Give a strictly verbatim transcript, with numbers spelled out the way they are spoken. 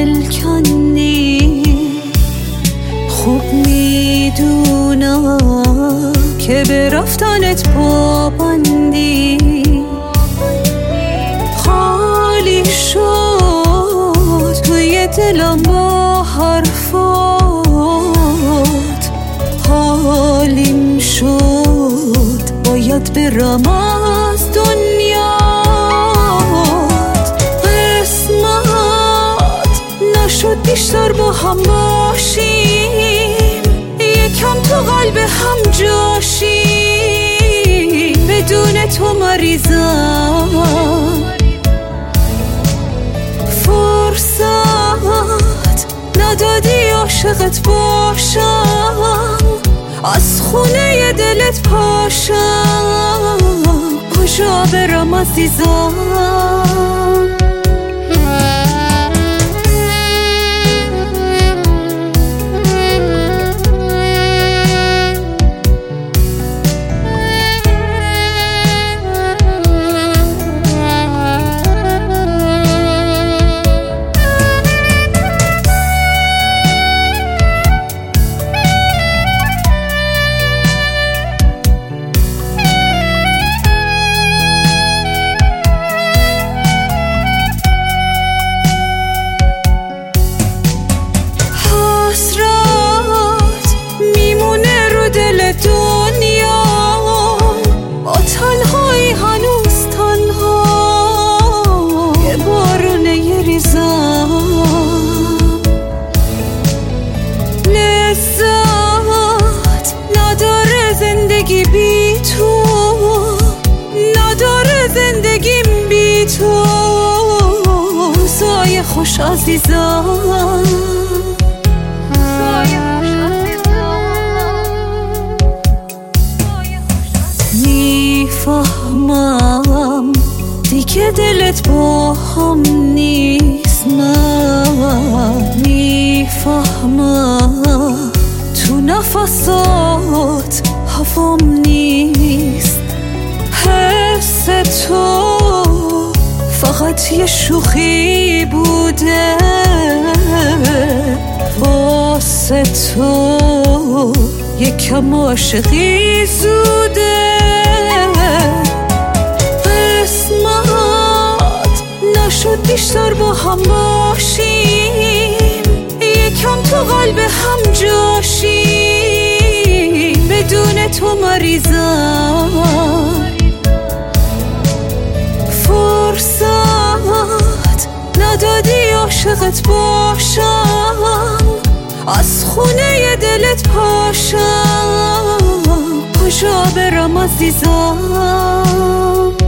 دل کندی. خوب میدونم که به رفتنت پابندی. خالی شد توی دلم با حرفات، حالیم شد باید برم از دنیات. قسمت نشد بیشتر با هم باشیم، یکم تو قلب هم جاشیم. بدون تو مریضم، فرصت ندادی عاشقت باشم، از خونه دلت پاشم. کجا برم عزیزم؟ دنیا با تنهایی هنوز تنها، یه بارونه یه ریزم. لذت نداره زندگی بی تو، نداره زندگیم بی تو. روزای خوش عزیزم، میفهمم دیگه دلت با هم نیست. من میفهمم تو نفسات هوام نیست. حس تو فقط یه شوخی بوده، واسه تو یکم عاشقی زوده. قسمت نشد بیشتر با هم باشیم، یکم تو قلب هم جاشیم. بدون تو مریضم، فرصت ندادی عاشقت باشم، از خونه دلت پاشم. کجا برم عزیزم؟